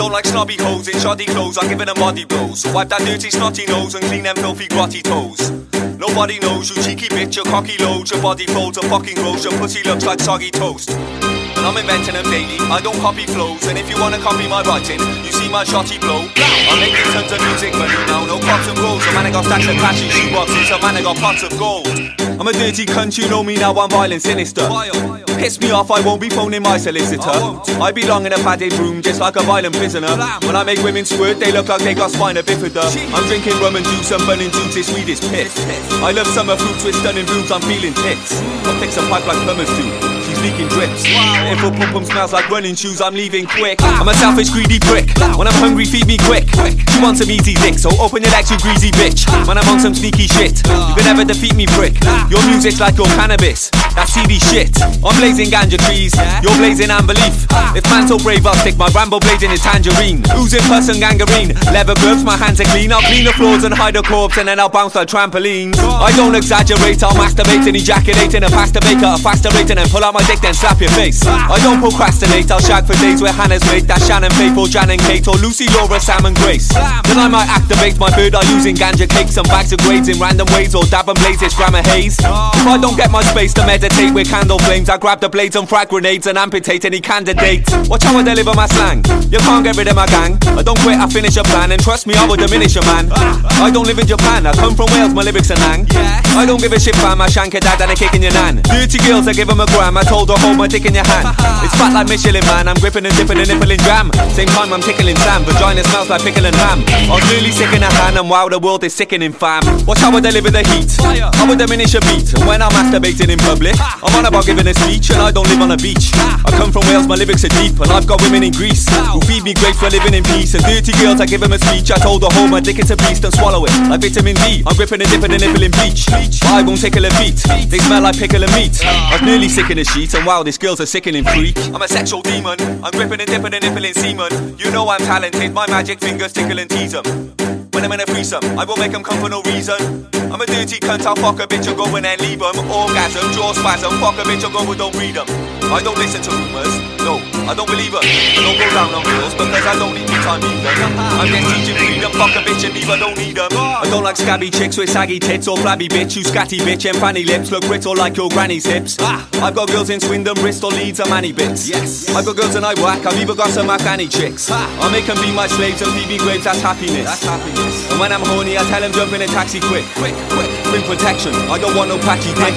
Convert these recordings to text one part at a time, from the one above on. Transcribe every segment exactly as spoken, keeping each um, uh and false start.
don't like snobby hoes in shoddy clothes, I'm giving them body blows. So wipe that dirty snotty nose and clean them filthy grotty toes. Nobody knows you cheeky bitch, your cocky loads, your body folds and fucking grows, your pussy looks like soggy toast. And I'm inventing them daily, I don't copy flows. And if you wanna copy my writing, you see my shotty blow. I'm making tons of music money now, no pots and rolls. A man I got stacks of cash in shoeboxes, a man I got pots of gold. I'm a dirty cunt, you know me now, I'm violent, sinister. Piss me off, I won't be phoning my solicitor. I, I belong in a padded room, just like a violent prisoner. When I make women squirt, they look like they got spina bifida. I'm drinking rum and juice, I'm burning juice, this weed is piss. I love summer fruits with stunning boobs, I'm feeling tits. I fix a pipe like plumbers do, she's leaking drips. If a pum-pum smells like running shoes, I'm leaving quick. I'm a selfish, greedy prick. When I'm hungry, feed me quick. She wants some easy dick, so open your legs, you greasy bitch. When I'm on some sneaky shit, you can never defeat me, prick. Your music's like your cannabis, that's C D shit. I'm blazing ganja trees, you're blazing unbelief. If man's so brave, I'll stick my Rambo blade in his tangerine. Oozing pus and gangrene, leather gloves, my hands are clean. I'll clean the floors and hide a corpse, and then I'll bounce like trampolines. I don't exaggerate, I'll masturbate and ejaculate in a pasta baker, a faster rate, and then pull out my dick, then slap your face. I don't procrastinate, I'll shag for days where Hannah's mate. That's Shannon Faith or Jan and Kate or Lucy, Laura, Sam and Grace. Then I might activate my bird eye using ganja cakes and bags of grades in random ways, or dab and blaze this grammar haze. If I don't get my space to meditate with candle flames, I grab the blades and frag grenades and amputate any candidate. Watch how I deliver my slang, you can't get rid of my gang. I don't quit, I finish a plan, and trust me I will diminish a man. I don't live in Japan, I come from Wales, my lyrics are nang. I don't give a shit fam, I shank your dad and I kick in your nan. Dirty girls, I give them a gram, I told her hold my dick in your hand. It's fat like Michelin man, I'm gripping and dipping and nipple in jam. Same time I'm tickling Sam, vagina smells like pickle and ham. I was really sick in a hand and wow the world is sickening fam. Watch how I deliver the heat, I will diminish a beat. And when I'm masturbating in public, I'm on about giving a speech, and I don't live on a beach. I come from Wales, my lyrics are deep, and I've got women in Greece who feed me grapes for living in peace. And dirty girls, I give them a speech, I told her hold my dick, it's a beast, and swallow it like vitamin D. I'm gripping and dipping and nippling bleach, but I won't tickle a beat, they smell like pickle and meat. I was nearly sick in the sheets, and wow, this girl's a sickening freak. I'm a sexual demon, I'm gripping and dipping and nippling semen. You know I'm talented, my magic fingers tickle and tease them. When I'm in a threesome, I will make them come for no reason. I'm a dirty cunt, I'll fuck a bitch and go and then leave them. Orgasm, jaw spasm, fuck a bitch and go and don't read them. I don't listen to rumours, no, I don't believe them. I don't go down on girls because I don't need me time either. I'm just teaching freedom, fuck a bitch and leave, I don't need them. I don't like scabby chicks with saggy tits or flabby bitch, you scatty bitch and fanny lips look brittle like your granny's hips. I've got girls in Swindon, Bristol, Leeds and Manny bits. Yes. I've got girls and I whack, I've even got some Afghani chicks. I make them be my slaves and feed me grapes, that's happiness. That's happiness. And when I'm horny, I tell them jump in a taxi quick, quick, quick. Bring protection, I don't want no patchy dick.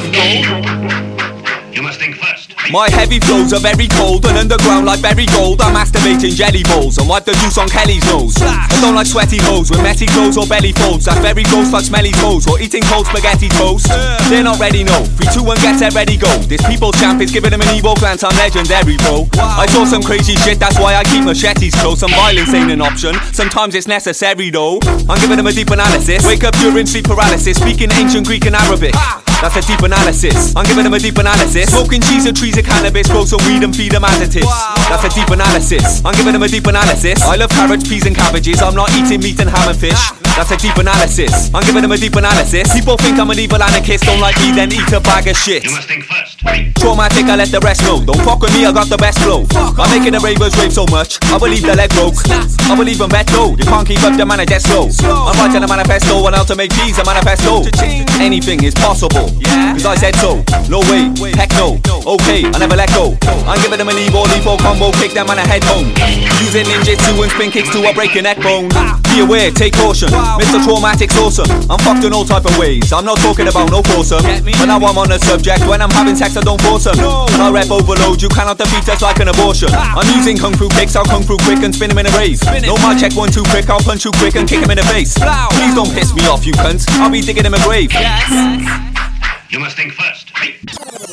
You must think first. My heavy flows are very cold and underground like berry gold. I'm masturbating jelly bowls and wipe the juice on Kelly's nose. I don't like sweaty hoes with messy clothes or belly folds. That's very gross like smelly toes or eating cold spaghetti toast. They're not ready, no. three, two, one, get set, ready, go. This people's champ is giving them an evil glance, I'm legendary, bro. I saw some crazy shit, that's why I keep machetes close. Some violence ain't an option, sometimes it's necessary though. I'm giving them a deep analysis. Wake up during sleep paralysis, speaking ancient Greek and Arabic. That's a deep analysis. I'm giving them a deep analysis. Smoking cheese and trees of cannabis, grow some weed and feed them additives. That's a deep analysis. I'm giving them a deep analysis. I love carrots, peas and cabbages. I'm not eating meat and ham and fish. That's a deep analysis. I'm giving them a deep analysis. People think I'm an evil anarchist. Don't like me, then eat a bag of shit. You must think first. Traumatic, I let the rest know. Don't fuck with me, I got the best flow. I'm making the ravers rave so much, I believe the leg broke. I believe in beto. You can't keep up the man, I just slow. I'm writing a manifesto and out to make peace a manifesto. Anything is possible, cause I said so. No way, heck no. Okay, I never let go. I'm giving them an Evo, Levo combo, kick them on a head home. Using ninjutsu and spin kicks to a break your neck bone. Be aware, take caution, Mister Traumatic's awesome. I'm fucked in all type of ways, I'm not talking about no foursome. But now I'm on the subject, when I'm having sex I don't force them. When I rep overload, you cannot defeat us like an abortion. I'm using kung fu kicks, I'll kung fu quick and spin them in a rave. No mic check one two quick, I'll punch you quick and kick him in the face. Please don't piss me off you cunts, I'll be digging him a grave. You must think first.